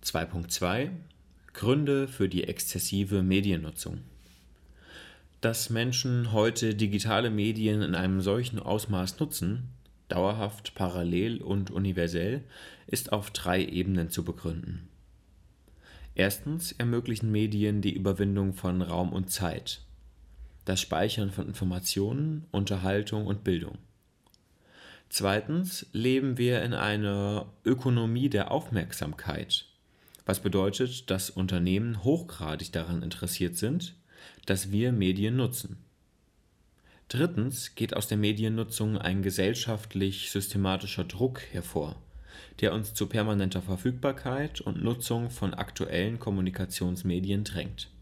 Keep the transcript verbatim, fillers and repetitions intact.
zwei Punkt zwei Gründe für die exzessive Mediennutzung. Dass Menschen heute digitale Medien in einem solchen Ausmaß nutzen, dauerhaft, parallel und universell, ist auf drei Ebenen zu begründen. Erstens ermöglichen Medien die Überwindung von Raum und Zeit, das Speichern von Informationen, Unterhaltung und Bildung. Zweitens leben wir in einer Ökonomie der Aufmerksamkeit, was bedeutet, dass Unternehmen hochgradig daran interessiert sind, dass wir Medien nutzen. Drittens geht aus der Mediennutzung ein gesellschaftlich systematischer Druck hervor, der uns zu permanenter Verfügbarkeit und Nutzung von aktuellen Kommunikationsmedien drängt.